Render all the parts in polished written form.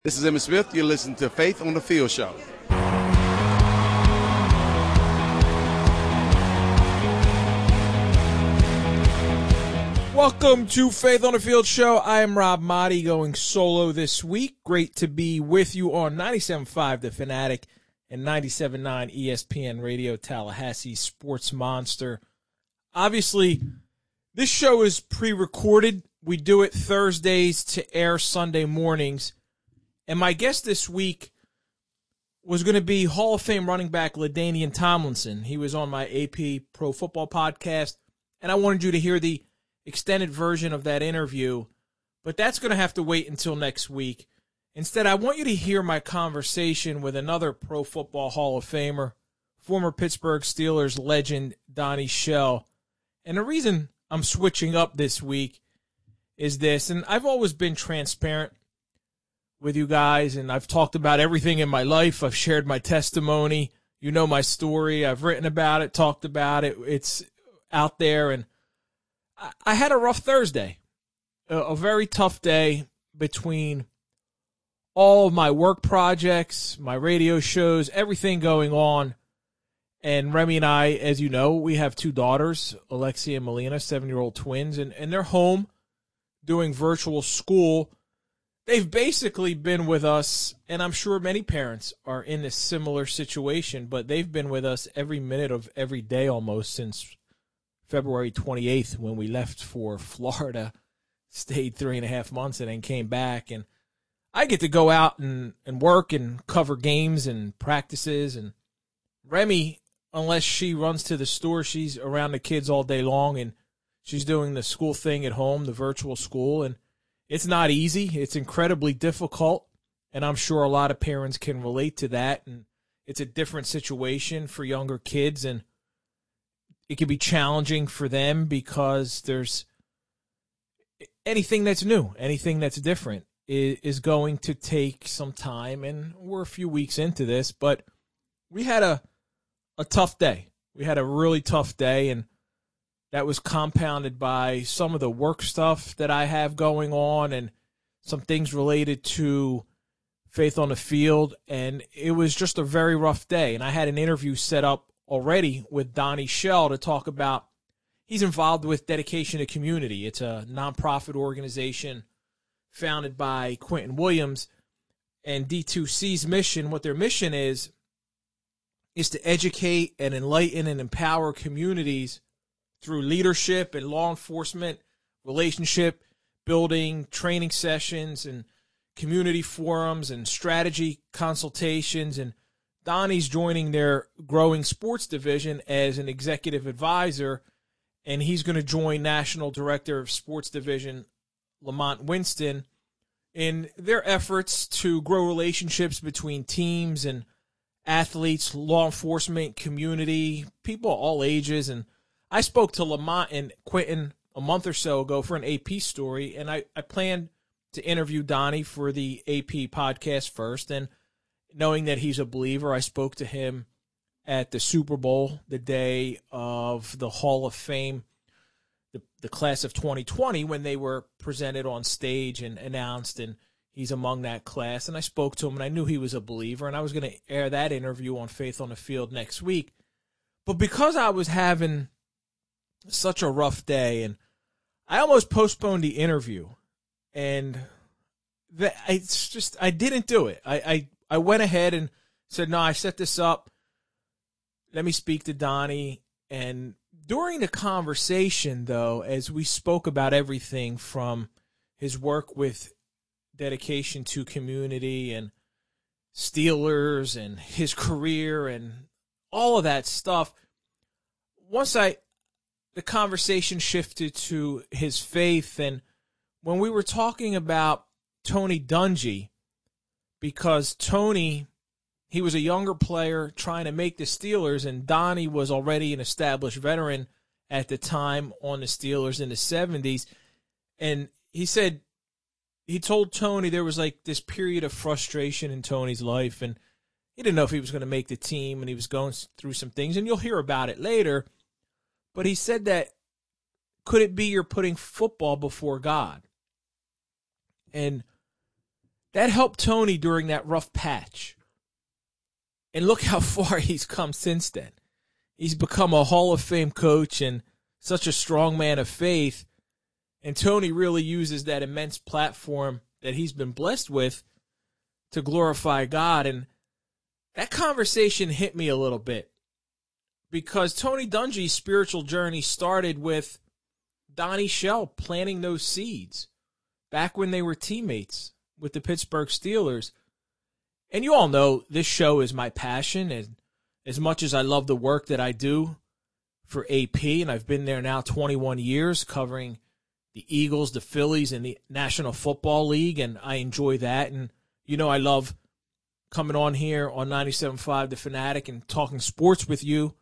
This is Emmitt Smith. You're listening to Faith on the Field Show. Welcome to Faith on the Field Show. I am Rob Motti, going solo this week. Great to be with you on 97.5 The Fanatic and 97.9 ESPN Radio, Tallahassee Sports Monster. Obviously, this show is pre-recorded. We do it Thursdays to air Sunday mornings. And my guest this week was going to be Hall of Fame running back LaDainian Tomlinson. He was on my AP Pro Football podcast, and I wanted you to hear the extended version of that interview, but that's going to have to wait until next week. Instead, I want you to hear my conversation with another Pro Football Hall of Famer, former Pittsburgh Steelers legend Donnie Shell. And the reason I'm switching up this week is this, and I've always been transparent with you guys, and I've talked about everything in my life. I've shared my testimony. You know my story. I've written about it, talked about it. It's out there, and I had a rough Thursday, a very tough day between all of my work projects, my radio shows, everything going on. And Remy and I, as you know, we have two daughters, Alexia and Melina, 7-year-old twins, and they're home doing virtual school. They've basically been with us, and I'm sure many parents are in a similar situation, but they've been with us every minute of every day almost since February 28th when we left for Florida, stayed 3.5 months, and then came back. And I get to go out and work and cover games and practices. And Remy, unless she runs to the store, she's around the kids all day long, and she's doing the school thing at home, the virtual school. And it's not easy. It's incredibly difficult, and I'm sure a lot of parents can relate to that. And it's a different situation for younger kids, and it can be challenging for them because there's anything that's new, anything that's different is going to take some time, and we're a few weeks into this, but we had a tough day. We had a really tough day, and that was compounded by some of the work stuff that I have going on and some things related to Faith on the Field, and it was just a very rough day. And I had an interview set up already with Donnie Shell to talk about, he's involved with Dedication to Community. It's a nonprofit organization founded by Quentin Williams, and D2C's mission, what their mission is to educate and enlighten and empower communities through leadership and law enforcement, relationship building, training sessions, and community forums and strategy consultations. And Donnie's joining their growing sports division as an executive advisor, and he's going to join National Director of Sports Division Lamont Winston in their efforts to grow relationships between teams and athletes, law enforcement, community, people of all ages. And I spoke to Lamont and Quentin a month or so ago for an AP story, and I planned to interview Donnie for the AP podcast first. And knowing that he's a believer, I spoke to him at the Super Bowl, the day of the Hall of Fame, the class of 2020, when they were presented on stage and announced, and he's among that class. And I spoke to him, and I knew he was a believer, and I was going to air that interview on Faith on the Field next week. But because I was having such a rough day, and I almost postponed the interview, and I didn't do it. I went ahead and said, no, I set this up. Let me speak to Donnie. And during the conversation, though, as we spoke about everything from his work with Dedication to Community and Steelers and his career and all of that stuff, once the conversation shifted to his faith, and when we were talking about Tony Dungy, because Tony, he was a younger player trying to make the Steelers, and Donnie was already an established veteran at the time on the Steelers in the 70s. And he said, he told Tony there was like this period of frustration in Tony's life, and he didn't know if he was going to make the team, and he was going through some things, and you'll hear about it later. But he said that, could it be you're putting football before God? And that helped Tony during that rough patch. And look how far he's come since then. He's become a Hall of Fame coach and such a strong man of faith. And Tony really uses that immense platform that he's been blessed with to glorify God. And that conversation hit me a little bit because Tony Dungy's spiritual journey started with Donnie Shell planting those seeds back when they were teammates with the Pittsburgh Steelers. And you all know this show is my passion, and as much as I love the work that I do for AP, and I've been there now 21 years covering the Eagles, the Phillies, and the National Football League, and I enjoy that. And, you know, I love coming on here on 97.5 The Fanatic and talking sports with you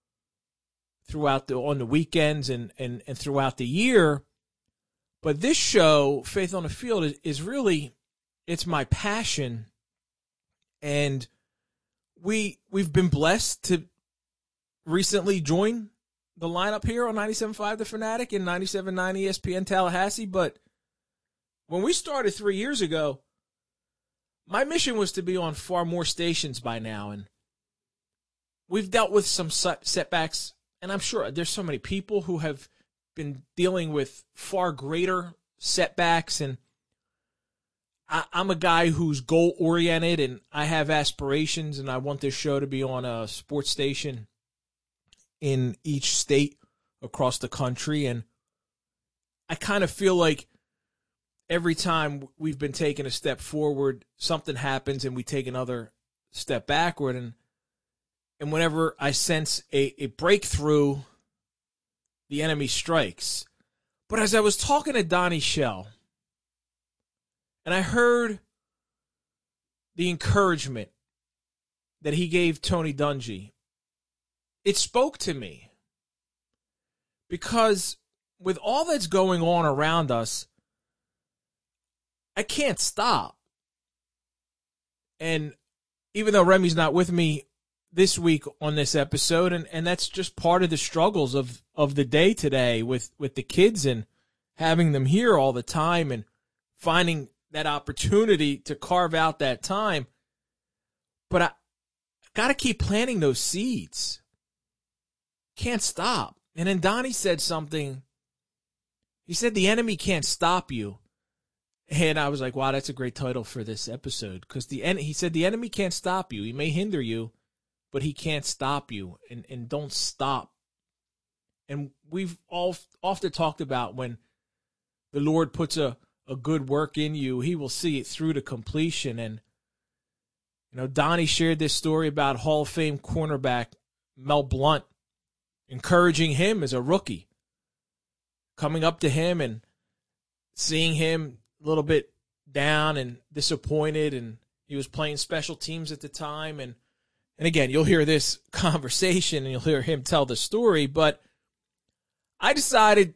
on the weekends and throughout the year. But this show, Faith on the Field, is really, it's my passion. And we've been blessed to recently join the lineup here on 97.5 The Fanatic and 97.9 ESPN Tallahassee. But when we started 3 years ago, my mission was to be on far more stations by now. And we've dealt with some setbacks. And I'm sure there's so many people who have been dealing with far greater setbacks. And I'm a guy who's goal-oriented, and I have aspirations, and I want this show to be on a sports station in each state across the country. And I kind of feel like every time we've been taking a step forward, something happens and we take another step backward. And whenever I sense a breakthrough, the enemy strikes. But as I was talking to Donnie Shell, and I heard the encouragement that he gave Tony Dungy, it spoke to me. Because with all that's going on around us, I can't stop. And even though Remy's not with me this week on this episode, and that's just part of the struggles of the day today with the kids and having them here all the time and finding that opportunity to carve out that time. But I got to keep planting those seeds. Can't stop. And then Donnie said something. He said, the enemy can't stop you. And I was like, wow, that's a great title for this episode. Because he said, the enemy can't stop you. He may hinder you, but he can't stop you. And don't stop. And we've all often talked about when the Lord puts a good work in you, he will see it through to completion. And, you know, Donnie shared this story about Hall of Fame cornerback Mel Blount, encouraging him as a rookie, coming up to him and seeing him a little bit down and disappointed, and he was playing special teams at the time. And again, you'll hear this conversation and you'll hear him tell the story, but I decided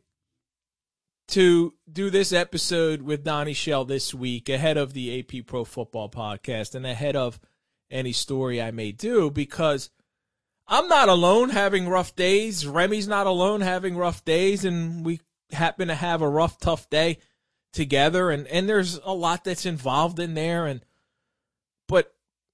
to do this episode with Donnie Shell this week ahead of the AP Pro Football Podcast and ahead of any story I may do, because I'm not alone having rough days. Remy's not alone having rough days, and we happen to have a rough, tough day together, and there's a lot that's involved in there. But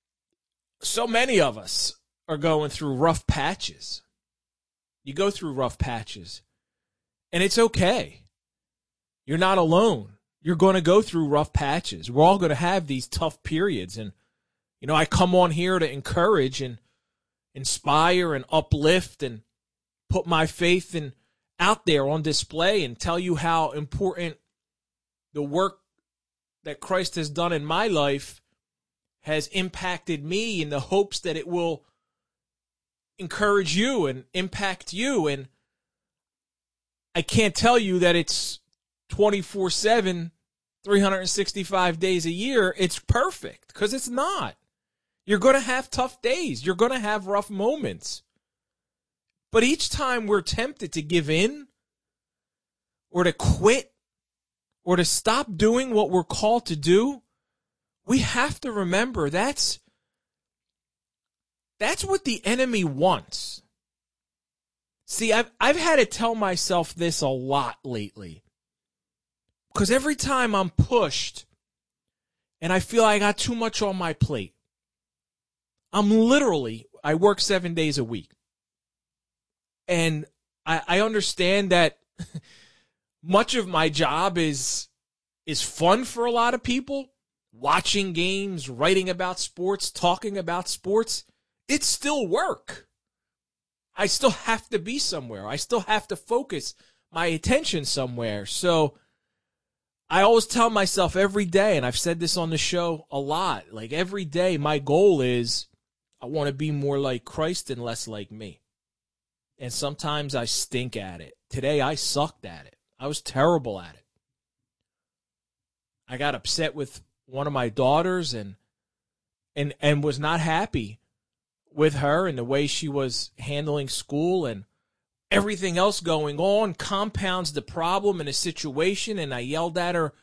so many of us are going through rough patches. You go through rough patches, and it's okay. You're not alone. You're going to go through rough patches. We're all going to have these tough periods. And, you know, I come on here to encourage and inspire and uplift and put my faith out there on display and tell you how important the work that Christ has done in my life has impacted me, in the hopes that it will encourage you and impact you. And I can't tell you that it's 24/7, 365 days a year, it's perfect, because it's not. You're going to have tough days. You're going to have rough moments. But each time we're tempted to give in or to quit or to stop doing what we're called to do, we have to remember that's what the enemy wants. See, I've had to tell myself this a lot lately. Because every time I'm pushed and I feel I got too much on my plate. I work 7 days a week. And I understand that much of my job is fun for a lot of people. Watching games, writing about sports, talking about sports. It's still work. I still have to be somewhere. I still have to focus my attention somewhere. So I always tell myself every day, and I've said this on the show a lot, like every day my goal is I want to be more like Christ and less like me. And sometimes I stink at it. Today I sucked at it. I was terrible at it. I got upset with one of my daughters and was not happy with her and the way she was handling school, and everything else going on compounds the problem in a situation. And I yelled at her.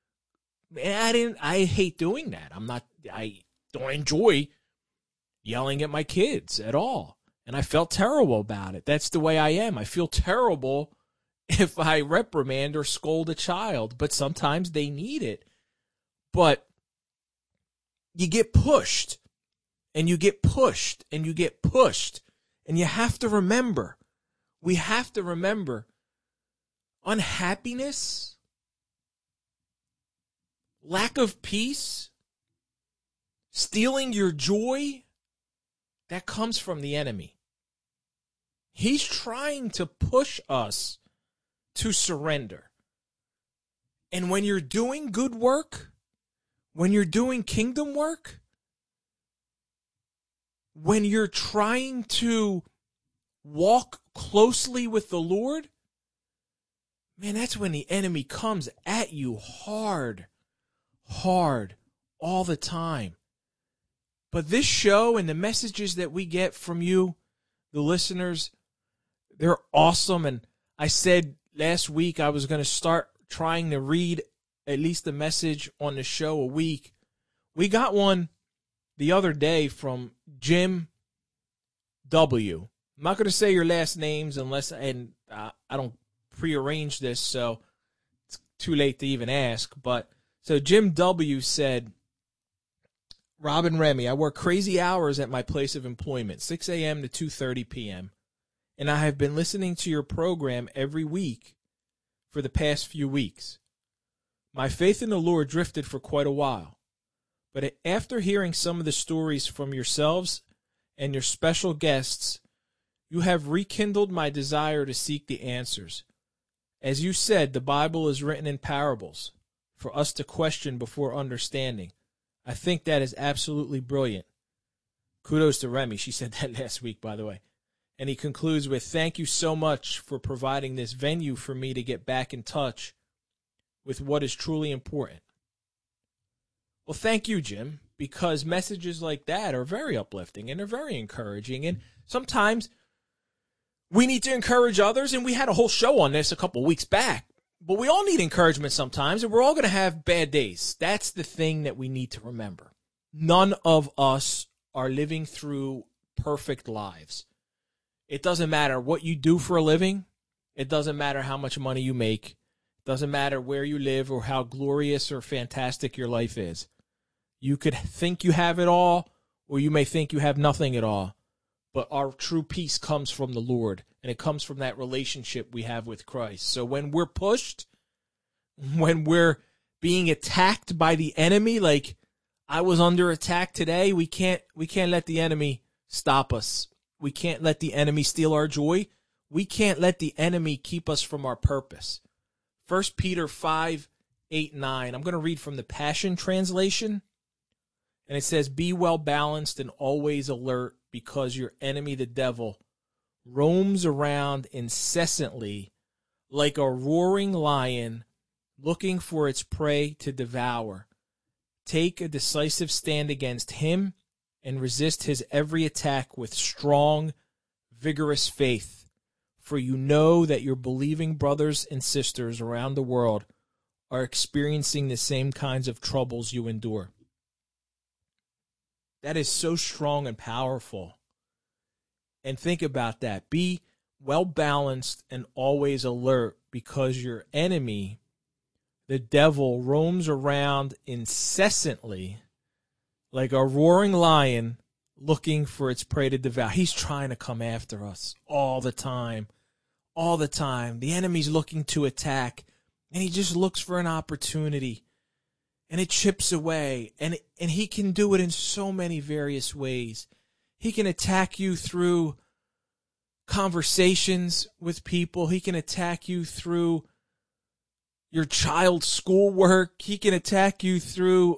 I hate doing that. I don't enjoy yelling at my kids at all. And I felt terrible about it. That's the way I am. I feel terrible if I reprimand or scold a child, but sometimes they need it. But you get pushed, and you get pushed, and you get pushed. And you have to remember, we have to remember, unhappiness, lack of peace, stealing your joy, that comes from the enemy. He's trying to push us to surrender. And when you're doing good work, when you're doing kingdom work, when you're trying to walk closely with the Lord, man, that's when the enemy comes at you hard all the time. But this show and the messages that we get from you, the listeners, they're awesome. And I said last week I was going to start trying to read at least a message on the show a week. We got one the other day from Jim W. I'm not going to say your last names unless, and I don't prearrange this, so it's too late to even ask. But so Jim W. said, Rob and Remy, I work crazy hours at my place of employment, 6 a.m. to 2:30 p.m., and I have been listening to your program every week for the past few weeks. My faith in the Lord drifted for quite a while, but after hearing some of the stories from yourselves and your special guests, you have rekindled my desire to seek the answers. As you said, the Bible is written in parables for us to question before understanding. I think that is absolutely brilliant. Kudos to Remy. She said that last week, by the way. And he concludes with, thank you so much for providing this venue for me to get back in touch with what is truly important. Well, thank you, Jim, because messages like that are very uplifting and they're very encouraging. And sometimes we need to encourage others, and we had a whole show on this a couple weeks back. But we all need encouragement sometimes, and we're all going to have bad days. That's the thing that we need to remember. None of us are living through perfect lives. It doesn't matter what you do for a living. It doesn't matter how much money you make. It doesn't matter where you live or how glorious or fantastic your life is. You could think you have it all, or you may think you have nothing at all. But our true peace comes from the Lord, and it comes from that relationship we have with Christ. So when we're pushed, when we're being attacked by the enemy, like I was under attack today, we can't let the enemy stop us. We can't let the enemy steal our joy. We can't let the enemy keep us from our purpose. 1 Peter 5:8-9. I'm going to read from the Passion Translation. And it says, be well balanced and always alert, because your enemy, the devil, roams around incessantly like a roaring lion looking for its prey to devour. Take a decisive stand against him and resist his every attack with strong, vigorous faith. For you know that your believing brothers and sisters around the world are experiencing the same kinds of troubles you endure. That is so strong and powerful. And think about that. Be well balanced and always alert, because your enemy, the devil roams around incessantly like a roaring lion looking for its prey to devour. He's trying to come after us all the time. All the time. The enemy's looking to attack, and he just looks for an opportunity, and it chips away, and he can do it in so many various ways. He can attack you through conversations with people. He can attack you through your child's schoolwork. He can attack you through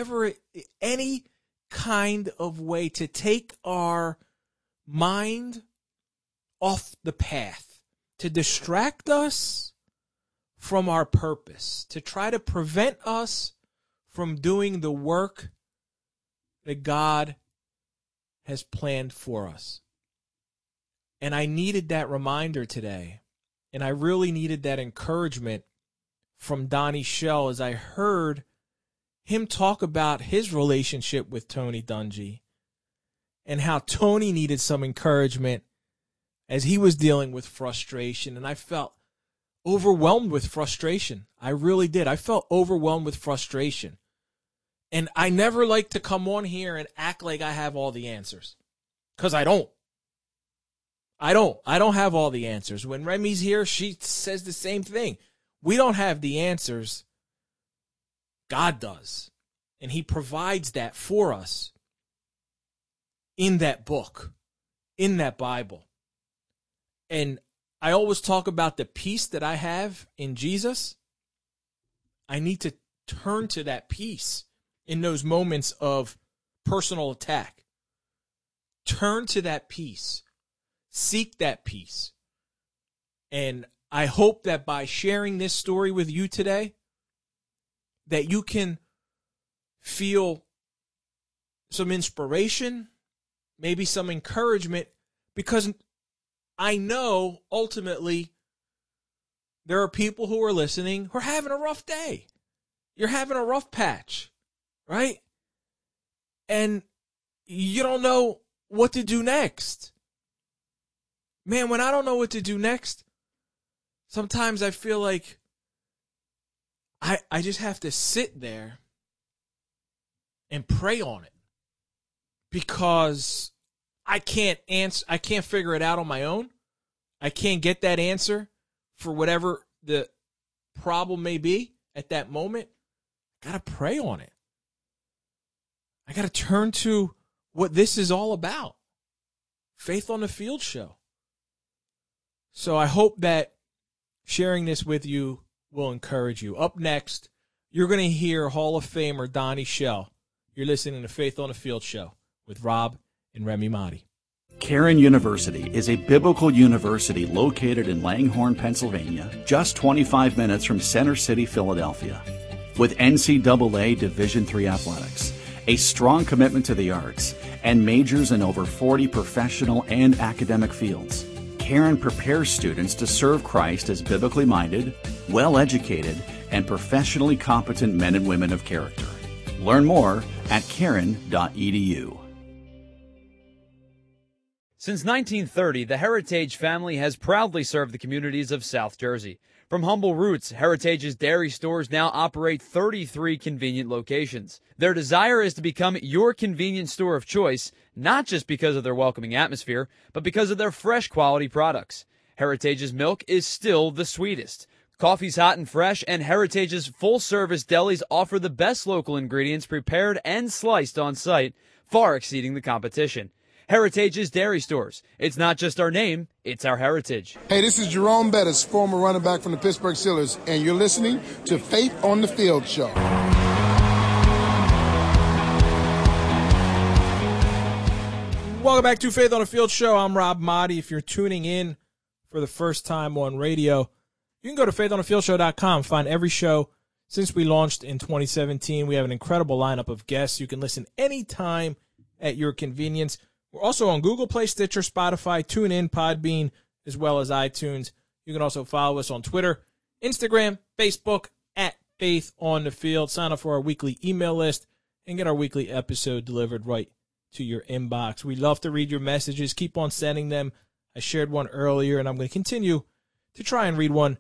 any kind of way to take our mind off the path, to distract us from our purpose, to try to prevent us from doing the work that God has planned for us. And I needed that reminder today. And I really needed that encouragement from Donnie Shell as I heard him talk about his relationship with Tony Dungy and how Tony needed some encouragement as he was dealing with frustration. And I felt overwhelmed with frustration. I really did. I felt overwhelmed with frustration. And I never like to come on here and act like I have all the answers, because I don't. I don't have all the answers. When Remy's here, she says the same thing. We don't have the answers. God does. And he provides that for us in that book, in that Bible. And I always talk about the peace that I have in Jesus. I need to turn to that peace in those moments of personal attack. Turn to that peace. Seek that peace. And I hope that by sharing this story with you today, that you can feel some inspiration, maybe some encouragement, because I know ultimately there are people who are listening who are having a rough day. You're having a rough patch, right? And you don't know what to do next. Man, when I don't know what to do next, sometimes I feel like I just have to sit there and pray on it, because I can't figure it out on my own. I can't get that answer for whatever the problem may be at that moment. I got to pray on it. I got to turn to what this is all about. Faith on the Field show. So I hope that sharing this with you will encourage you. Up next, you're going to hear Hall of Famer Donnie Shell. You're listening to Faith on the Field show with Rob and Remy Mahdi. Cairn University is a biblical university located in Langhorne, Pennsylvania, just 25 minutes from Center City, Philadelphia. With NCAA Division III athletics, a strong commitment to the arts, and majors in over 40 professional and academic fields, Cairn prepares students to serve Christ as biblically minded, well-educated, and professionally competent men and women of character. Learn more at cairn.edu. Since 1930, the Heritage family has proudly served the communities of South Jersey. From humble roots, Heritage's dairy stores now operate 33 convenient locations. Their desire is to become your convenience store of choice, not just because of their welcoming atmosphere, but because of their fresh quality products. Heritage's milk is still the sweetest. Coffee's hot and fresh, and Heritage's full-service delis offer the best local ingredients prepared and sliced on site, far exceeding the competition. Heritage's Dairy Stores. It's not just our name, it's our heritage. Hey, this is Jerome Bettis, former running back from the Pittsburgh Steelers, and you're listening to Faith on the Field show. Welcome back to Faith on the Field show. I'm Rob Mahdi. If you're tuning in for the first time on radio, you can go to faithonthefieldshow.com, find every show since we launched in 2017. We have an incredible lineup of guests. You can listen anytime at your convenience. We're also on Google Play, Stitcher, Spotify, TuneIn, Podbean, as well as iTunes. You can also follow us on Twitter, Instagram, Facebook, at Faith on the Field. Sign up for our weekly email list and get our weekly episode delivered right to your inbox. We love to read your messages. Keep on sending them. I shared one earlier, and I'm going to continue to try and read one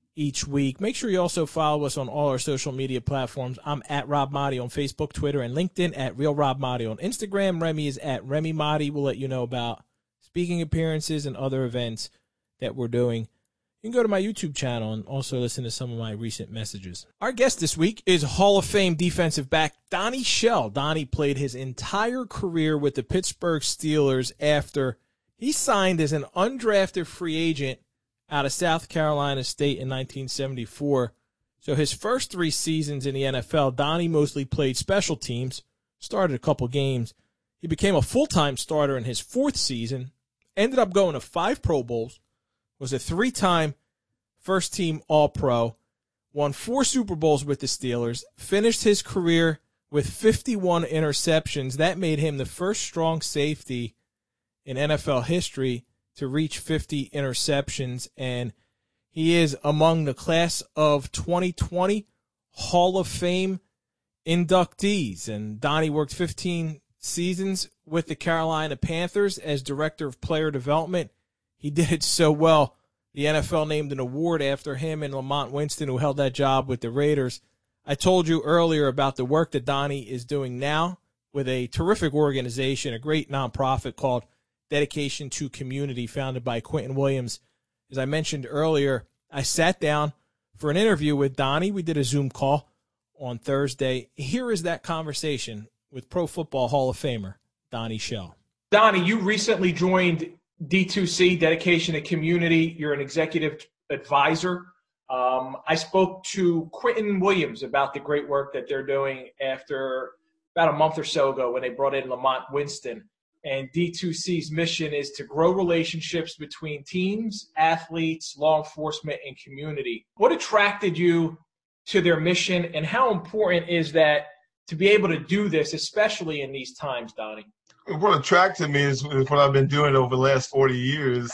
each week. Make sure you also follow us on all our social media platforms. I'm at Rob Motti on Facebook, Twitter, and LinkedIn, at Real Rob Motti on Instagram. Remy is at Remy Motti. We'll let you know about speaking appearances and other events that we're doing. You can go to my YouTube channel and also listen to some of my recent messages. Our guest this week is Hall of Fame defensive back Donnie Shell. Donnie played his entire career with the Pittsburgh Steelers after he signed as an undrafted free agent out of South Carolina State in 1974. So his first 3 seasons in the NFL, Donnie mostly played special teams, started a couple games. He became a full-time starter in his 4th season, ended up going to 5 Pro Bowls, was a 3-time first-team All-Pro, won 4 Super Bowls with the Steelers, finished his career with 51 interceptions. That made him the first strong safety in NFL history to reach 50 interceptions, and he is among the class of 2020 Hall of Fame inductees. And Donnie worked 15 seasons with the Carolina Panthers as director of player development. He did it so well, the NFL named an award after him and Lamont Winston, who held that job with the Raiders. I told you earlier about the work that Donnie is doing now with a terrific organization, a great nonprofit called Dedication to Community, founded by Quentin Williams. As I mentioned earlier, I sat down for an interview with Donnie. We did a Zoom call on Thursday. Here is that conversation with Pro Football Hall of Famer Donnie Shell. Donnie, you recently joined D2C, Dedication to Community. You're an executive advisor. I spoke to Quentin Williams about the great work that they're doing after about a month or so ago when they brought in Lamont Winston. And D2C's mission is to grow relationships between teams, athletes, law enforcement, and community. What attracted you to their mission, and how important is that to be able to do this, especially in these times, Donnie? What attracted me is what I've been doing over the last 40 years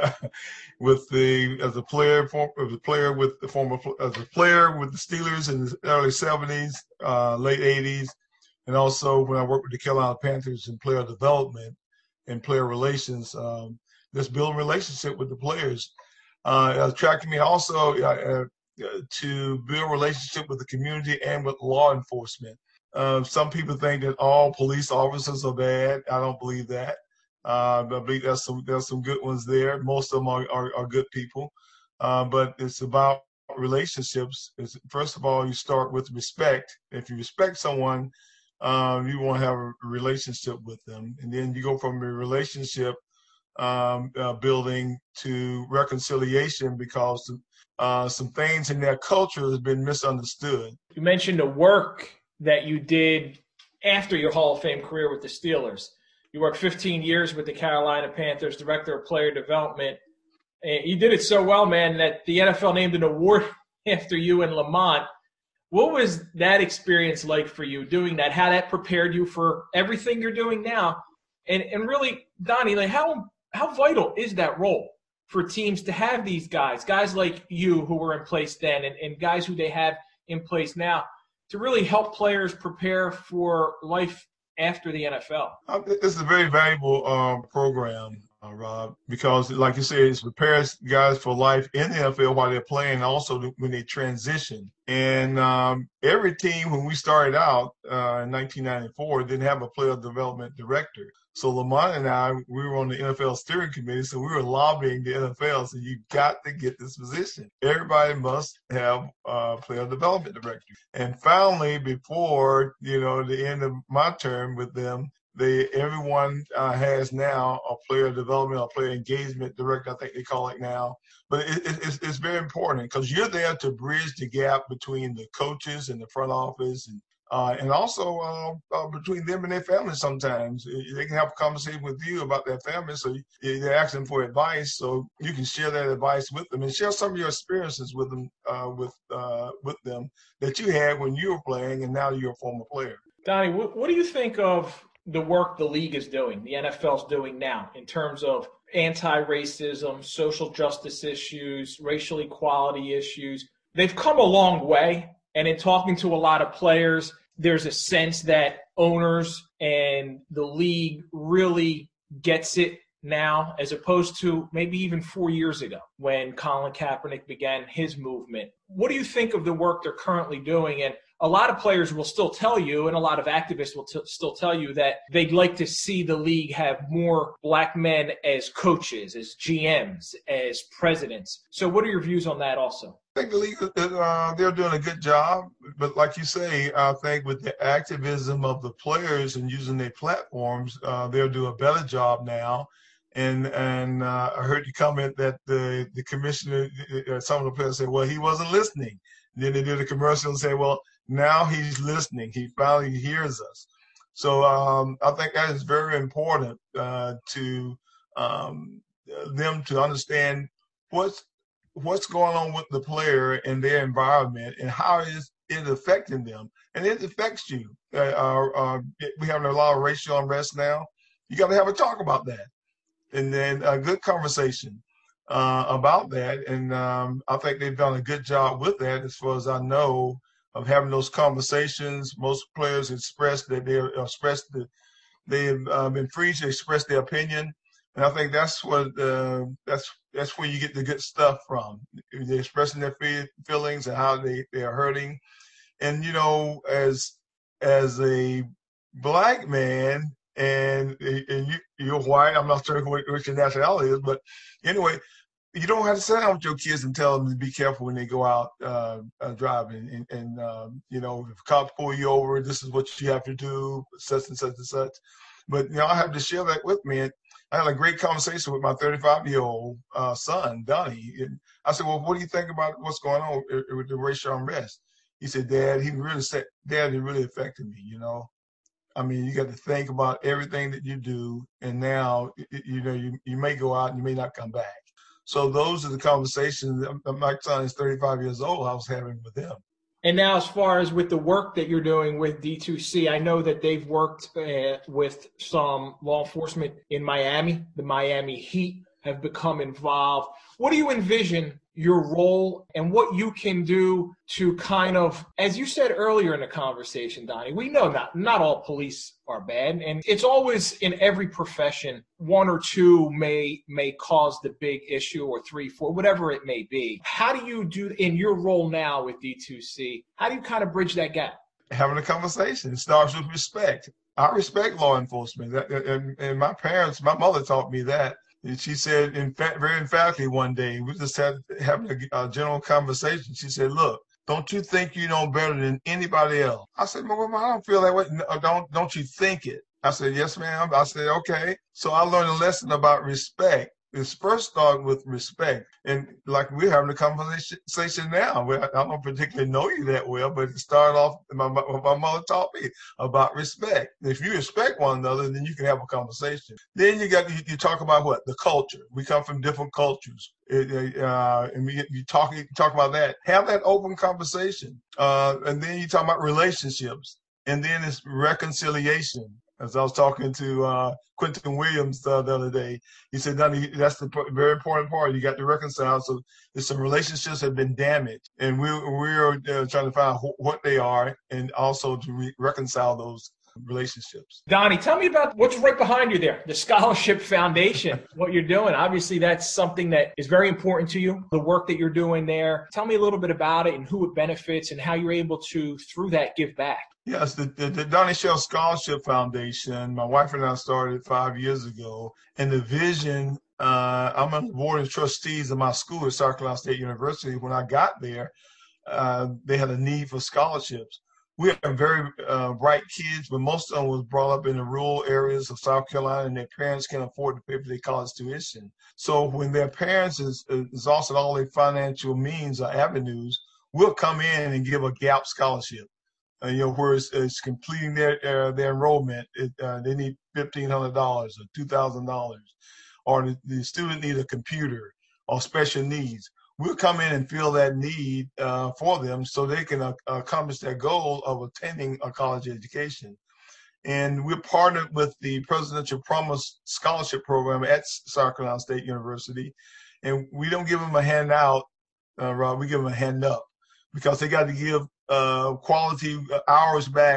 as a player with the Steelers in the early 70s, late 80s. And also when I worked with the Carolina Panthers in player development and player relations, just building relationship with the players. It attracted me also to build relationship with the community and with law enforcement. Some people think that all police officers are bad. I don't believe that. I believe there's some good ones there. Most of them are good people. But it's about relationships. First of all, you start with respect. If you respect someone, you want to have a relationship with them. And then you go from a relationship building to reconciliation because some things in their culture has been misunderstood. You mentioned the work that you did after your Hall of Fame career with the Steelers. You worked 15 years with the Carolina Panthers, director of player development. And you did it so well, man, that the NFL named an award after you and Lamont. What was that experience like for you doing that? How that prepared you for everything you're doing now? And really, Donnie, like how vital is that role for teams to have these guys like you who were in place then and guys who they have in place now to really help players prepare for life after the NFL? It's a very valuable program, Rob, because like you said, it prepares guys for life in the NFL while they're playing, also when they transition. And every team, when we started out in 1994, didn't have a player development director. So Lamont and I, we were on the NFL steering committee, so we were lobbying the NFL, so you got to get this position. Everybody must have a player development director. And finally, before, the end of my term with them, everyone has now a player development or player engagement director, I think they call it now. But it's very important because you're there to bridge the gap between the coaches and the front office and also between them and their families sometimes. They can have a conversation with you about their family, so they're asking for advice, so you can share that advice with them and share some of your experiences with them, with them that you had when you were playing and now you're a former player. Donnie, what do you think of the work the league is doing, the NFL's doing now in terms of anti-racism, social justice issues, racial equality issues? They've come a long way, and in talking to a lot of players, there's a sense that owners and the league really gets it now as opposed to maybe even 4 years ago when Colin Kaepernick began his movement. What do you think of the work they're currently doing? And a lot of players will still tell you, and a lot of activists will still tell you, that they'd like to see the league have more black men as coaches, as GMs, as presidents. So what are your views on that also? I think the league, they're doing a good job. But like you say, I think with the activism of the players and using their platforms, they'll do a better job now. And I heard you comment that the commissioner, some of the players said, well, he wasn't listening. And then they did a commercial and say, well, now he's listening. He finally hears us. So I think that is very important to them to understand what's going on with the player and their environment and how is it affecting them. And it affects you. We have a lot of racial unrest now. You got to have a talk about that. And then a good conversation about that. And I think they've done a good job with that, as far as I know, of having those conversations. Most players express that they've been free to express their opinion. And I think that's what that's where you get the good stuff from. They're expressing their feelings and how they are hurting. And, you know, as a black man, and you're white, I'm not sure what your nationality is, but anyway, you don't have to sit down with your kids and tell them to be careful when they go out driving. And you know, if cops pull you over, this is what you have to do, such and such and such. But, you know, I have to share that with me. And I had a great conversation with my 35-year-old son, Donnie. And I said, well, what do you think about what's going on with the racial unrest? He said, Dad, it really affected me, you know. I mean, you got to think about everything that you do, and now, you know, you may go out and you may not come back. So those are the conversations that my son is 35 years old, I was having with him. And now, as far as with the work that you're doing with D2C, I know that they've worked with some law enforcement in Miami. The Miami Heat have become involved. What do you envision your role and what you can do to kind of, as you said earlier in the conversation, Donnie, we know not all police are bad, and it's always in every profession, one or two may cause the big issue, or 3, 4, whatever it may be. How do you do in your role now with D2C? How do you kind of bridge that gap? Having a conversation. It starts with respect. I respect law enforcement, and my mother taught me that. And she said, very emphatically one day, we just having a general conversation. She said, look, don't you think you know better than anybody else? I said, Mom, I don't feel that way. No, don't you think it? I said, yes, ma'am. I said, okay. So I learned a lesson about respect. It's first start with respect. And like we're having a conversation now, I don't particularly know you that well, but it started off, my mother taught me about respect. If you respect one another, then you can have a conversation. Then you talk about what? The culture. We come from different cultures. And you talk about that. Have that open conversation. And then you talk about relationships. And then it's reconciliation. As I was talking to Quentin Williams the other day, he said, Donnie, that's the very important part. You got to reconcile. So there's some relationships have been damaged, and we're trying to find out what they are, and also to reconcile those relationships. Donnie, tell me about what's right behind you there, the Scholarship Foundation, what you're doing. Obviously, that's something that is very important to you, the work that you're doing there. Tell me a little bit about it and who it benefits and how you're able to, through that, give back. Yes, the Donnie Shell Scholarship Foundation, my wife and I started 5 years ago. And the vision, I'm on the board of trustees of my school at South Carolina State University. When I got there, they had a need for scholarships. We have very bright kids, but most of them was brought up in the rural areas of South Carolina, and their parents can't afford to pay for their college tuition. So when their parents is exhausted all their financial means or avenues, we'll come in and give a gap scholarship. Where it's completing their enrollment, they need $1,500 or $2,000, or the student need a computer or special needs. We'll come in and fill that need for them so they can accomplish their goal of attending a college education. And we're partnered with the Presidential Promise Scholarship Program at South Carolina State University. And we don't give them a handout, Rob, we give them a hand up, because they got to give quality hours back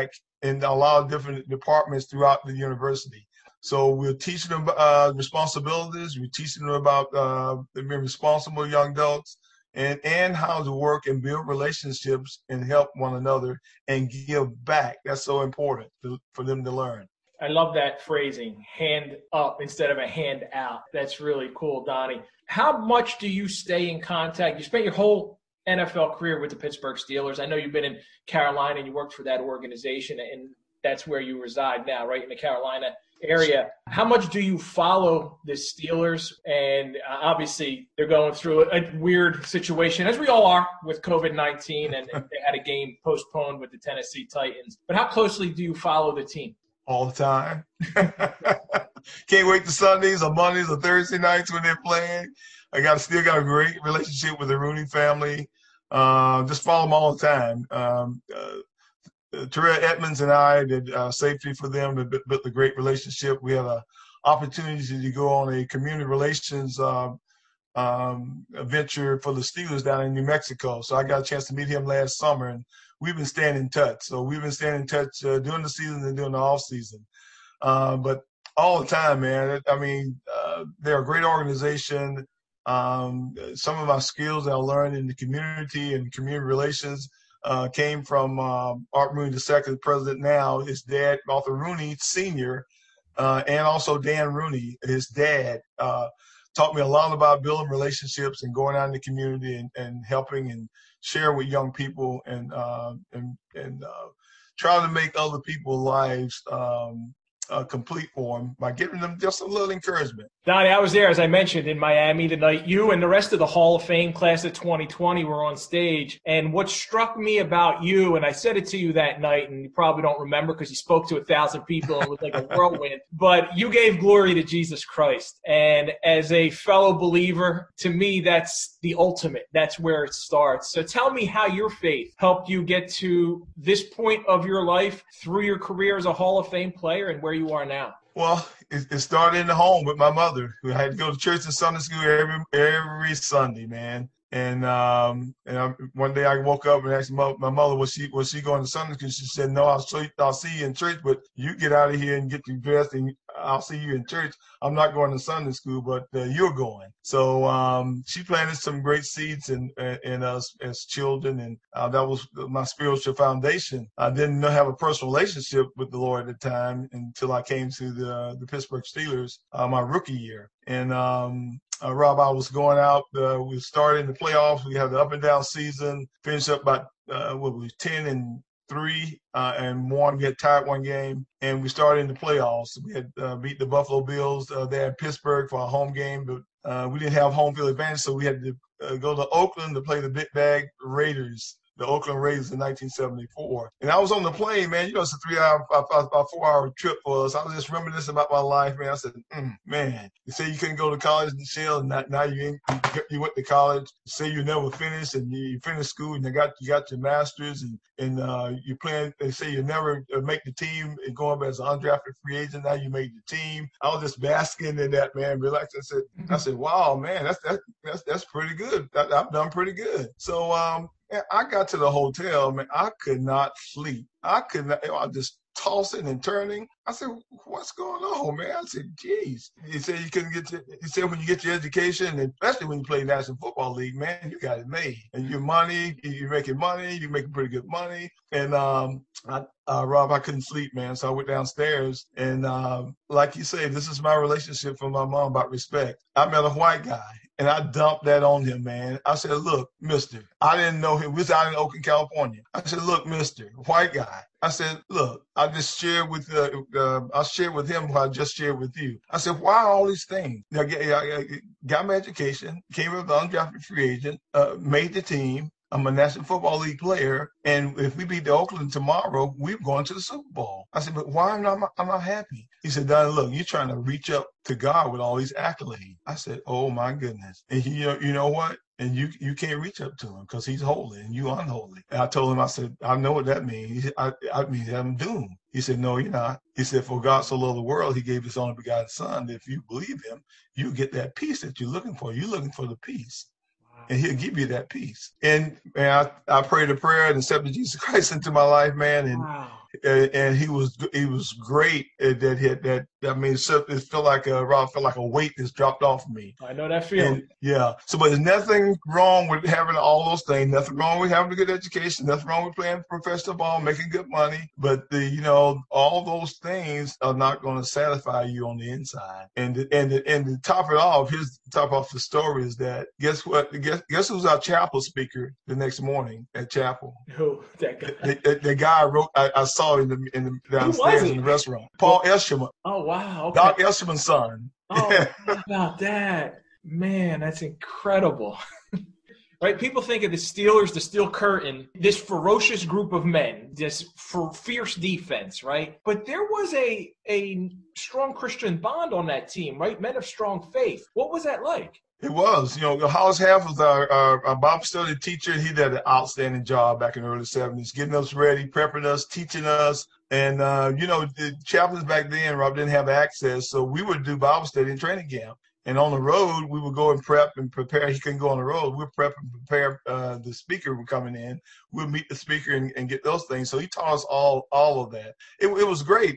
in a lot of different departments throughout the university. So we're teaching them responsibilities. We're teaching them about being responsible young adults and how to work and build relationships and help one another and give back. That's so important for them to learn. I love that phrasing, hand up instead of a hand out. That's really cool, Donnie. How much do you stay in contact? You spent your whole NFL career with the Pittsburgh Steelers. I know you've been in Carolina and you worked for that organization, and that's where you reside now, right, in the Carolina area. How much do you follow the Steelers? And obviously they're going through a weird situation, as we all are, with COVID-19, and they had a game postponed with the Tennessee Titans. But how closely do you follow the team? All the time. Can't wait to Sundays or Mondays or Thursday nights when they're playing. I still got a great relationship with the Rooney family. Just follow them all the time. Terrell Edmonds and I did safety for them, built a great relationship. We had an opportunity to go on a community relations venture for the Steelers down in New Mexico. So I got a chance to meet him last summer, and we've been staying in touch. So we've been staying in touch during the season and during the off season. But all the time, man. I mean, they're a great organization. Some of my skills that I learned in the community and community relations came from Art Rooney II, president now. His dad, Arthur Rooney Sr., and also Dan Rooney, his dad, taught me a lot about building relationships and going out in the community and helping and share with young people and trying to make other people's lives complete for them by giving them just a little encouragement. Donnie, I was there, as I mentioned, in Miami the night you and the rest of the Hall of Fame class of 2020 were on stage. And what struck me about you, and I said it to you that night, and you probably don't remember because you spoke to 1,000 people and it was like a whirlwind, but you gave glory to Jesus Christ. And as a fellow believer, to me, that's the ultimate. That's where it starts. So tell me how your faith helped you get to this point of your life through your career as a Hall of Fame player and where you are now. Well, it started in the home with my mother, who had to go to church and Sunday school every Sunday, man. And one day I woke up and asked my mother, was she going to Sunday school? She said, no, I'll see you in church, but you get out of here and get your dressed and I'll see you in church. I'm not going to Sunday school, but you're going. So she planted some great seeds in us as children, and that was my spiritual foundation. I didn't have a personal relationship with the Lord at the time until I came to the Pittsburgh Steelers my rookie year. And Rob, I was going out. We started in the playoffs. We had the up and down season. Finished up about 10-3 and won. We had tied one game, and we started in the playoffs. We had beat the Buffalo Bills there in Pittsburgh for our home game, but we didn't have home field advantage, so we had to go to Oakland to play the Big Bag Raiders. The Oakland Raiders in 1974. And I was on the plane, man. You know, it's a 4-hour trip for us. I was just reminiscing about my life, man. I said, man, you say you couldn't go to college in Shell, and now you went to college. You say you never finished, and you finished school, and you got your master's, and you plan. They say you never make the team and go up as an undrafted free agent. Now you made the team. I was just basking in that, man. Relax. I said, wow, man, that's pretty good. I've done pretty good. So I got to the hotel, man. I could not sleep. I was just tossing and turning. I said, what's going on, man? I said, geez. He said when you get your education, and especially when you play National Football League, man, you got it made. And you're making money, you're making pretty good money. And Rob, I couldn't sleep, man. So I went downstairs, and like you say, this is my relationship from my mom about respect. I met a white guy, and I dumped that on him, man. I said, look, mister, I didn't know him. We was out in Oakland, California. I said, look, mister, white guy. I said, look, I just shared with I shared with him what I just shared with you. I said, why all these things? I got my education, came as an undrafted free agent, made the team. I'm a National Football League player, and if we beat the Oakland tomorrow, we're going to the Super Bowl. I said, but why am I not happy? He said, Donnie, look, you're trying to reach up to God with all these accolades. I said, oh, my goodness. And you know what? And you can't reach up to him because he's holy and you unholy. And I told him, I said, I know what that means. He said, I mean, I'm doomed. He said, no, you're not. He said, for God so loved the world, he gave his only begotten son. If you believe him, you get that peace that you're looking for. You're looking for the peace. And he'll give you that peace. And man, I prayed a prayer and accepted Jesus Christ into my life, man. And and he was great at that hit. That I mean, it felt like Rob felt like a weight just dropped off me. I know that feeling. So but there's nothing wrong with having all those things. Nothing wrong with having a good education. Nothing wrong with playing professional ball, making good money. But all those things are not going to satisfy you on the inside. And to top it off, here's the top off the story is that guess what? Guess who's our chapel speaker the next morning at chapel? Who? That guy. The guy wrote. I saw in the downstairs in the restaurant. Paul Escherman. Oh wow! Okay. Doc Escherman's son. Oh, how about that? Man, that's incredible. Right? People think of the Steelers, the Steel Curtain, this ferocious group of men, this fierce defense, right? But there was a strong Christian bond on that team, right? Men of strong faith. What was that like? It was. Hollis Half was our Bible study teacher. He did an outstanding job back in the early 70s, getting us ready, prepping us, teaching us. And, the chaplains back then, Rob, didn't have access. So we would do Bible study and training camp. And on the road, we would go and prep and prepare. He couldn't go on the road. We'd prep and prepare the speaker coming in. We'd meet the speaker and get those things. So he taught us all of that. It was great.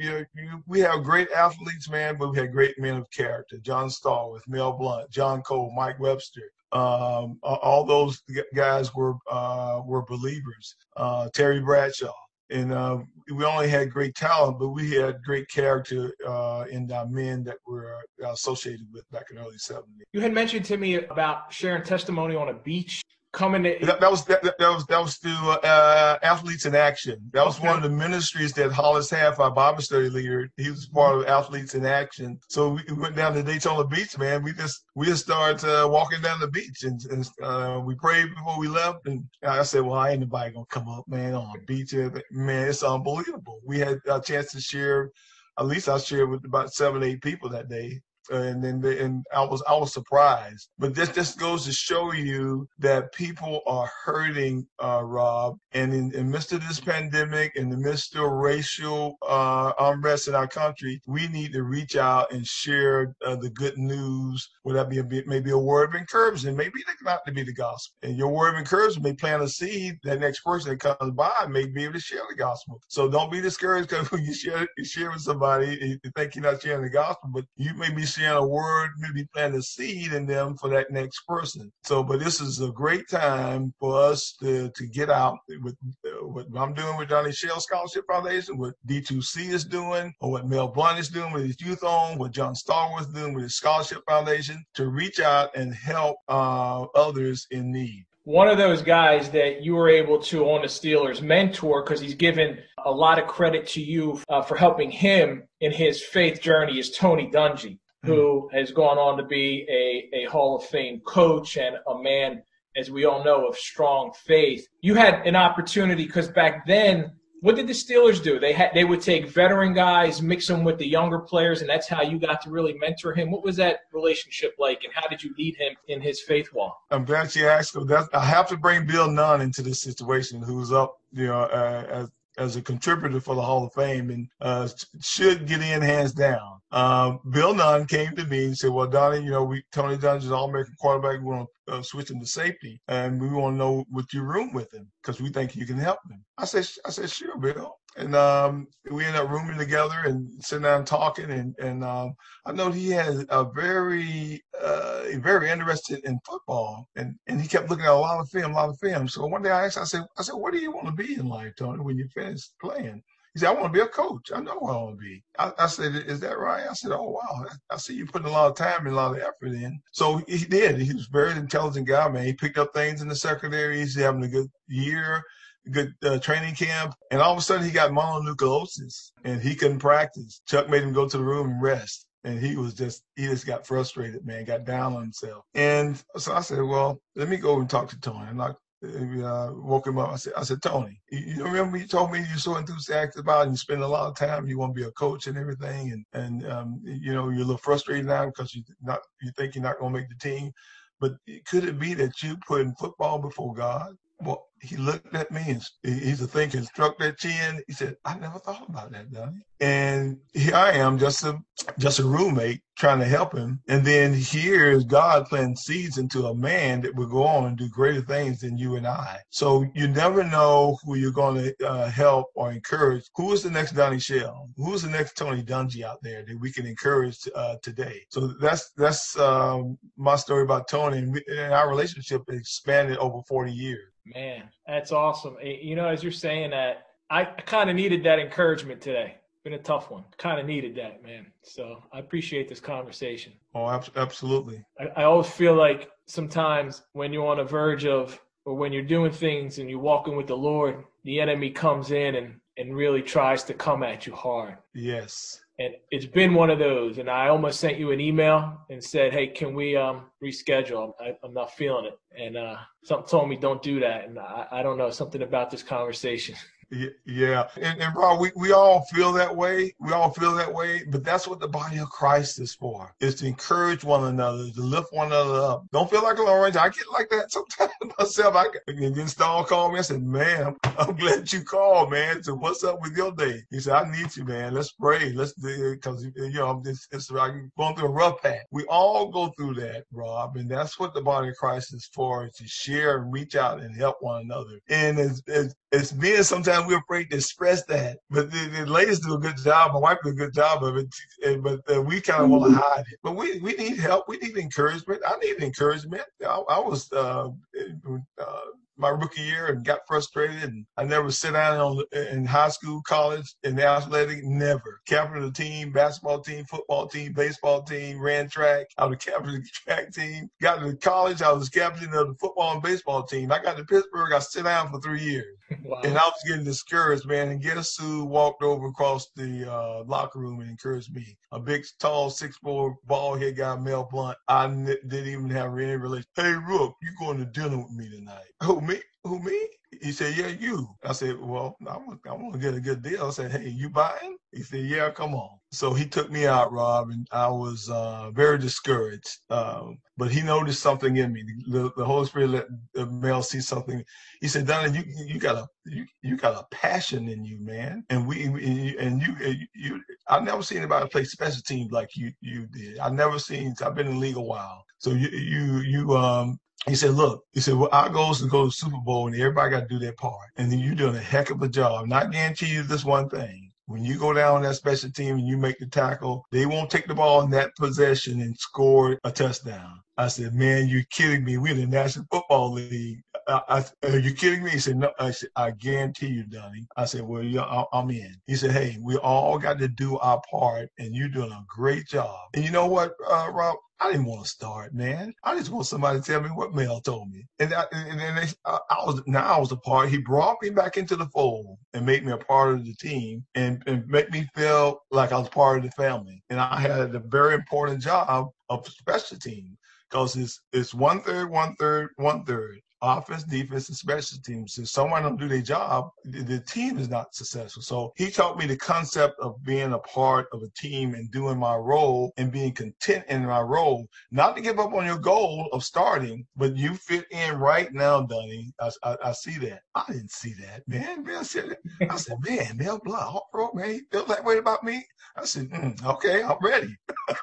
We have great athletes, man, but we had great men of character. John Stallworth, Mel Blount, John Cole, Mike Webster. All those guys were believers. Terry Bradshaw. And we only had great talent, but we had great character in our men that were associated with back in the early 70s. You had mentioned to me about sharing testimony on a beach. That was through Athletes in Action. That was one of the ministries that Hollis Half, our Bible study leader, he was part of Athletes in Action. So we went down to Daytona Beach, man. We just started walking down the beach and we prayed before we left. And I said, well, ain't nobody gonna come up, man, on a beach. Man, it's unbelievable. We had a chance to share. At least I shared with about 7, 8 people that day. And I was surprised, but this just goes to show you that people are hurting, Rob. And in the midst of this pandemic, in the midst of racial unrest in our country, we need to reach out and share the good news. Would that be maybe a word of encouragement? Maybe it not to be the gospel. And your word of encouragement may plant a seed. That next person that comes by may be able to share the gospel. So don't be discouraged because when you share with somebody, you think you're not sharing the gospel, but you may be sharing a word, maybe plant a seed in them for that next person. So, but this is a great time for us to get out with what I'm doing with Johnny Shell Scholarship Foundation, what D2C is doing, or what Mel Blount is doing with his youth home, what John Stallworth is doing with his Scholarship Foundation, to reach out and help others in need. One of those guys that you were able to, on the Steelers, mentor, because he's given a lot of credit to you for helping him in his faith journey, is Tony Dungy, who has gone on to be a Hall of Fame coach and a man, as we all know, of strong faith. You had an opportunity because back then, what did the Steelers do? They would take veteran guys, mix them with the younger players, and that's how you got to really mentor him. What was that relationship like, and how did you lead him in his faith walk? I'm glad you asked. I have to bring Bill Nunn into this situation, who's up, as a contributor for the Hall of Fame and should get in hands down. Bill Nunn came to me and said, well, Donnie, Tony Dungy's an All-American quarterback. We want to switch him to safety, and we want to know what you room with him because we think you can help him. I said, sure, Bill. And we ended up rooming together and sitting down talking. And I know he has very interested in football. And he kept looking at a lot of film. So one day I asked, I said, what do you want to be in life, Tony, when you finish playing? He said, I want to be a coach. I know what I want to be. I said, is that right? I said, oh, wow. I see you putting a lot of time and a lot of effort in. So he did. He was a very intelligent guy, man. He picked up things in the secondary. He's having a good year, good training camp. And all of a sudden he got mononucleosis and he couldn't practice. Chuck made him go to the room and rest. And he just got frustrated, man, got down on himself. And so I said, well, let me go and talk to Tony. And I woke him up. I said, Tony, you remember you told me you're so enthusiastic about it and you spend a lot of time, you want to be a coach and everything. And you're a little frustrated now because you think you're not going to make the team. But could it be that you putting football before God? Well, he looked at me and he's a thinking, struck that chin. He said, I never thought about that, Donnie. And here I am, just a roommate trying to help him. And then here is God planting seeds into a man that will go on and do greater things than you and I. So you never know who you're going to help or encourage. Who is the next Donnie Shell? Who is the next Tony Dungy out there that we can encourage today? So that's my story about Tony. And our relationship expanded over 40 years. Man, that's awesome. You know, as you're saying that, I kind of needed that encouragement today. Been a tough one. Kind of needed that, man. So I appreciate this conversation. Oh, absolutely. I always feel like sometimes when you're on the verge of, or when you're doing things and you're walking with the Lord, the enemy comes in and really tries to come at you hard. Yes. And it's been one of those. And I almost sent you an email and said, hey, can we reschedule? I'm not feeling it. And something told me don't do that. And I don't know, something about this conversation. Yeah. And Rob, we all feel that way. We all feel that way. But that's what the body of Christ is for, is to encourage one another, to lift one another up. Don't feel like a Lone Ranger. I get like that sometimes myself. Then Stone called me. I said, man, I'm glad you called, man. So what's up with your day? He said, I need you, man. Let's pray. Let's do it. Because, you know, it's like going through a rough patch. We all go through that, Rob. And that's what the body of Christ is for, to share and reach out and help one another. And as men, sometimes we're afraid to express that, but the ladies do a good job. My wife does a good job of it, but we kind of want to hide it. But we need help. We need encouragement. I need encouragement. I was my rookie year and got frustrated, and I never sat down in high school, college, in the athletic, never. Captain of the team, basketball team, football team, baseball team, ran track. I was the captain of the track team. Got to college, I was captain of the football and baseball team. I got to Pittsburgh, I sat down for 3 years. Wow. And I was getting discouraged, man. And guess who walked over across the locker room and encouraged me? A big, tall, 6'4", bald-head guy, Mel Blunt. I didn't even have any relation. Hey, Rook, you going to dinner with me tonight? Who, me? Who, me? He said, yeah, you. I said, well, I want to get a good deal. I said, hey, you buying? He said, yeah, come on. So he took me out, Rob, and I was very discouraged. But he noticed something in me. The Holy Spirit let Mel see something. He said, Donnie, you got a passion in you, man. And you I've never seen anybody play special teams like you did. I've been in the league a while. So he said, look, well, our goal is to go to the Super Bowl, and everybody got to do their part. And then you're doing a heck of a job. And I guarantee you this one thing. When you go down on that special team and you make the tackle, they won't take the ball in that possession and score a touchdown. I said, man, you're kidding me. We're in the National Football League. Are you kidding me? He said, no. I said, I guarantee you, Donnie. I said, well, yeah, I'm in. He said, hey, we all got to do our part, and you're doing a great job. And you know what, Rob? I didn't want to start, man. I just want somebody to tell me what Mel told me. And then I was a part. He brought me back into the fold and made me a part of the team and make me feel like I was part of the family. And I had a very important job of special team, because it's 1/3, 1/3, 1/3. Offense, defense, and special teams. If someone don't do their job, the team is not successful. So he taught me the concept of being a part of a team and doing my role and being content in my role. Not to give up on your goal of starting, but you fit in right now, Donnie. I see that. I didn't see that, man. Mel said that. I said, man, Mel Blunt, all man, he felt that way about me. I said, okay, I'm ready.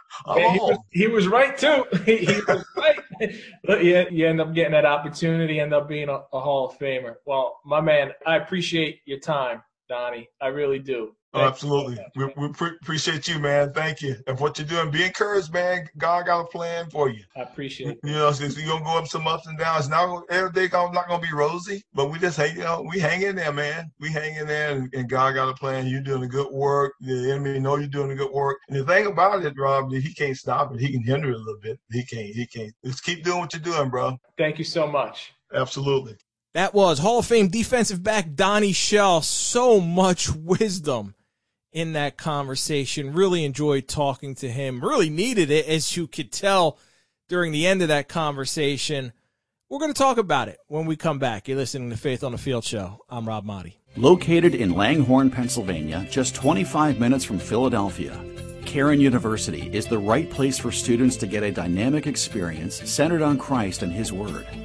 He was right, too. He was right. But yeah, you end up getting that opportunity, end up being a Hall of Famer. Well, my man, I appreciate your time, Donnie. I really do. Oh, absolutely. We appreciate you, man. Thank you. And what you're doing, be encouraged, man. God got a plan for you. I appreciate it. You know, so you're going to go up some ups and downs. Every day not going to be rosy, but we just we hang in there, man. We hang in there, and God got a plan. You're doing a good work. The enemy know you're doing a good work. And the thing about it, Rob, he can't stop it. He can hinder it a little bit. He can't. Just keep doing what you're doing, bro. Thank you so much. Absolutely. That was Hall of Fame defensive back Donnie Shell. So much wisdom in that conversation. Really enjoyed talking to him. Really needed it, as you could tell during the end of that conversation. We're going to talk about it when we come back. You're listening to Faith on the Field Show. I'm Rob Motti. Located in Langhorne, Pennsylvania, just 25 minutes from Philadelphia, Cairn University is the right place for students to get a dynamic experience centered on Christ and His Word.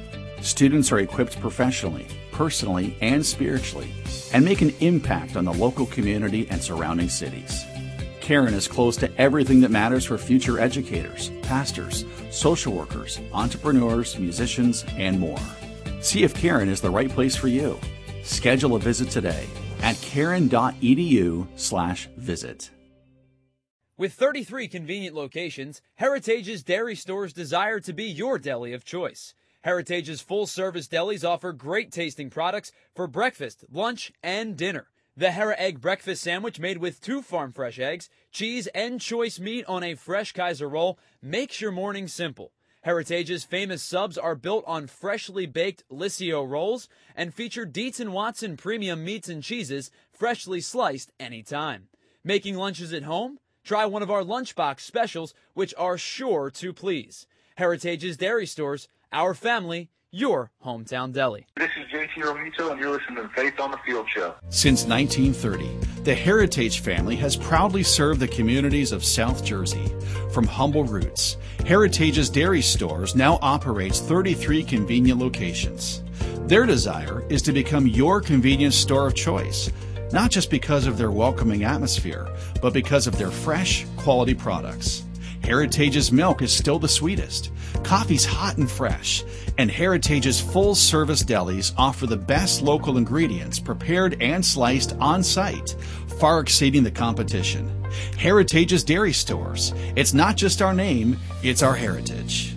Students are equipped professionally, personally, and spiritually, and make an impact on the local community and surrounding cities. Karen is close to everything that matters for future educators, pastors, social workers, entrepreneurs, musicians, and more. See if Karen is the right place for you. Schedule a visit today at karen.edu/visit. With 33 convenient locations, Heritage's Dairy Stores desire to be your deli of choice. Heritage's full-service delis offer great-tasting products for breakfast, lunch, and dinner. The Hera Egg Breakfast Sandwich made with 2 farm-fresh eggs, cheese, and choice meat on a fresh Kaiser roll makes your morning simple. Heritage's famous subs are built on freshly baked Liscio rolls and feature Dietz & Watson premium meats and cheeses freshly sliced anytime. Making lunches at home? Try one of our lunchbox specials, which are sure to please. Heritage's Dairy Stores, our family, your hometown deli. This is JT Romito, and you're listening to Faith on the Field Show. Since 1930, the Heritage family has proudly served the communities of South Jersey. From humble roots, Heritage's Dairy Stores now operates 33 convenient locations. Their desire is to become your convenience store of choice, not just because of their welcoming atmosphere, but because of their fresh, quality products. Heritage's milk is still the sweetest, coffee's hot and fresh, and Heritage's full-service delis offer the best local ingredients prepared and sliced on-site, far exceeding the competition. Heritage's Dairy Stores. It's not just our name, it's our heritage.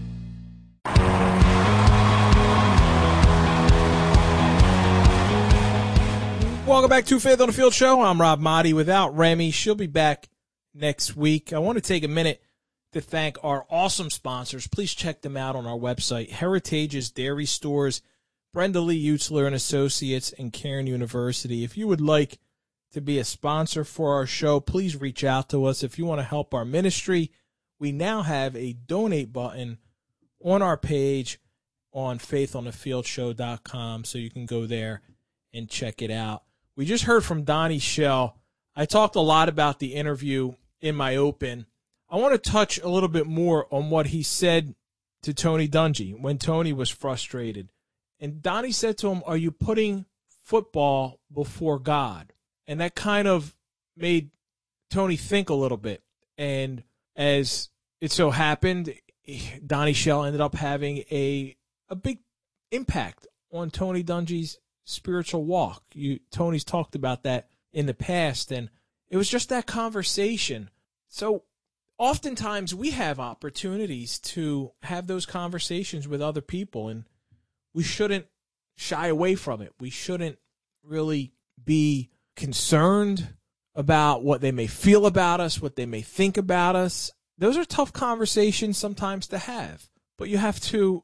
Welcome back to Faith on the Field Show. I'm Rob Motti without Remy. She'll be back next week. I want to take a minute to thank our awesome sponsors. Please check them out on our website, Heritage's Dairy Stores, Brenda Lee Utzler and Associates, and Cairn University. If you would like to be a sponsor for our show, please reach out to us. If you want to help our ministry, we now have a donate button on our page on faithonthefieldshow.com, so you can go there and check it out. We just heard from Donnie Shell. I talked a lot about the interview in my open. I want to touch a little bit more on what he said to Tony Dungy when Tony was frustrated. And Donnie said to him, "Are you putting football before God?" And that kind of made Tony think a little bit. And as it so happened, Donnie Shell ended up having a big impact on Tony Dungy's spiritual walk. Tony's talked about that in the past, and it was just that conversation. So oftentimes we have opportunities to have those conversations with other people, and we shouldn't shy away from it. We shouldn't really be concerned about what they may feel about us, what they may think about us. Those are tough conversations sometimes to have, but you have to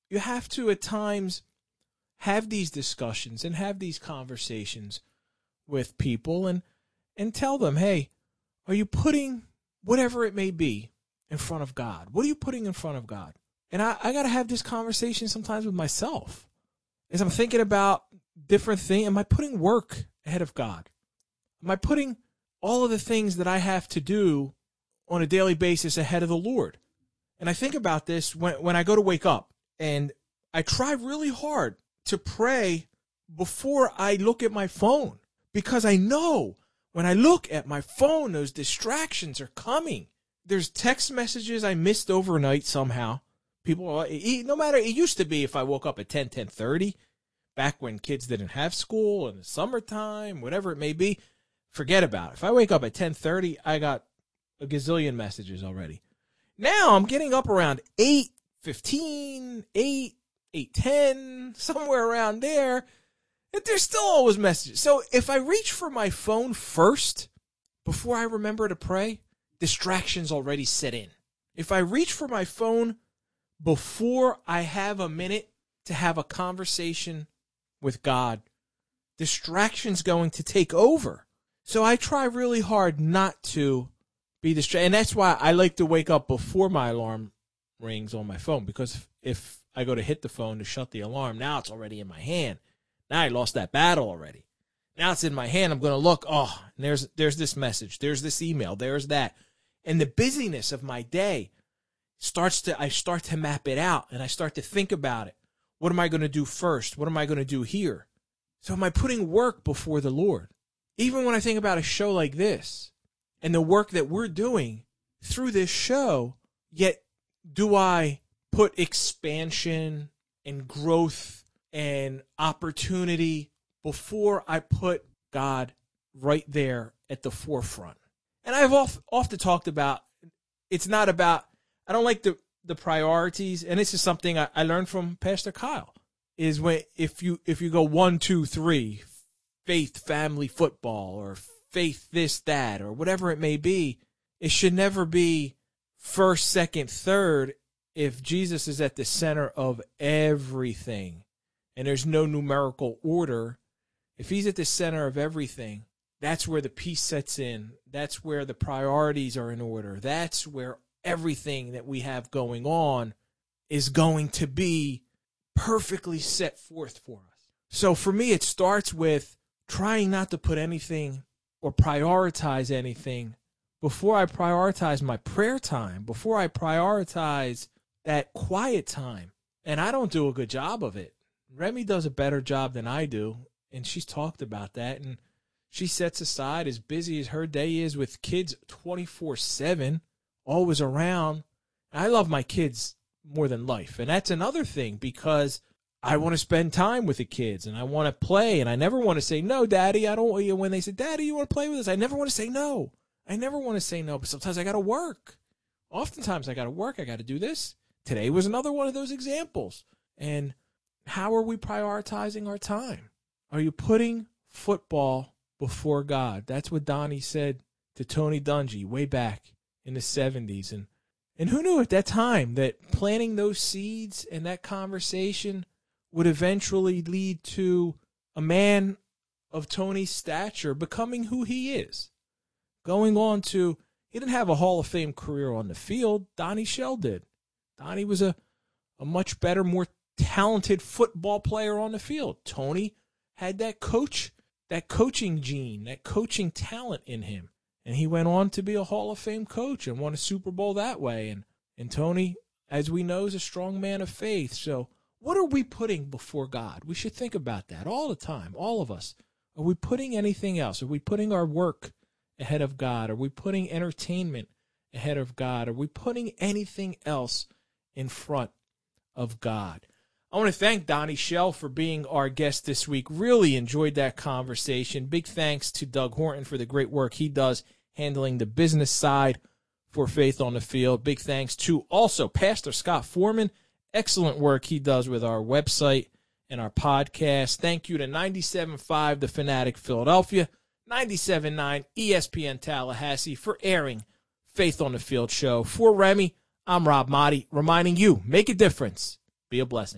at times have these discussions and have these conversations with people and tell them, hey, are you putting whatever it may be in front of God? What are you putting in front of God? And I got to have this conversation sometimes with myself as I'm thinking about different things. Am I putting work ahead of God? Am I putting all of the things that I have to do on a daily basis ahead of the Lord? And I think about this when I go to wake up, and I try really hard to pray before I look at my phone, because I know when I look at my phone, those distractions are coming. There's text messages I missed overnight somehow. People, no matter, it used to be if I woke up at 10:30, back when kids didn't have school in the summertime, whatever it may be, forget about it. If I wake up at 10:30, I got a gazillion messages already. Now I'm getting up around 8:15, 8:10, somewhere around there, and there's still always messages. So if I reach for my phone first, before I remember to pray, distractions already set in. If I reach for my phone before I have a minute to have a conversation with God, distraction's going to take over. So I try really hard not to be distracted. And that's why I like to wake up before my alarm rings on my phone, because if I go to hit the phone to shut the alarm, now it's already in my hand. Now I lost that battle already. Now it's in my hand. I'm going to look, and there's this message. There's this email. There's that. And the busyness of my day I start to map it out, and I start to think about it. What am I going to do first? What am I going to do here? So am I putting work before the Lord? Even when I think about a show like this and the work that we're doing through this show, yet do I put expansion and growth and opportunity before I put God right there at the forefront? And I've often talked about, it's not about, I don't like the priorities, and this is something I learned from Pastor Kyle, is when if you go 1, 2, 3, faith, family, football, or faith, this, that, or whatever it may be, it should never be first, second, third if Jesus is at the center of everything and there's no numerical order. If he's at the center of everything, that's where the peace sets in. That's where the priorities are in order. That's where everything that we have going on is going to be perfectly set forth for us. So for me, it starts with trying not to put anything or prioritize anything before I prioritize my prayer time, before I prioritize that quiet time. And I don't do a good job of it. Remy does a better job than I do, and she's talked about that. And she sets aside, as busy as her day is with kids 24/7, always around. I love my kids more than life. And that's another thing, because I want to spend time with the kids and I want to play, and I never want to say, no, Daddy, I don't. When they say, Daddy, you want to play with us? I never want to say no. I never want to say no, but sometimes I got to work. Oftentimes I got to work. I got to do this. Today was another one of those examples. And how are we prioritizing our time? Are you putting football before God? That's what Donnie said to Tony Dungy way back in the 70s. And who knew at that time that planting those seeds and that conversation would eventually lead to a man of Tony's stature becoming who he is. Going on to, he didn't have a Hall of Fame career on the field. Donnie Shell did. Donnie was a much better, more talented football player on the field. Tony had that coaching gene, that coaching talent in him. And he went on to be a Hall of Fame coach and won a Super Bowl that way. And Tony, as we know, is a strong man of faith. So what are we putting before God? We should think about that all the time, all of us. Are we putting anything else? Are we putting our work ahead of God? Are we putting entertainment ahead of God? Are we putting anything else in front of God? I want to thank Donnie Shell for being our guest this week. Really enjoyed that conversation. Big thanks to Doug Horton for the great work he does handling the business side for Faith on the Field. Big thanks to also Pastor Scott Foreman. Excellent work he does with our website and our podcast. Thank you to 97.5 The Fanatic Philadelphia, 97.9 ESPN Tallahassee for airing Faith on the Field show. For Remy, I'm Rob Motti, reminding you, make a difference, be a blessing.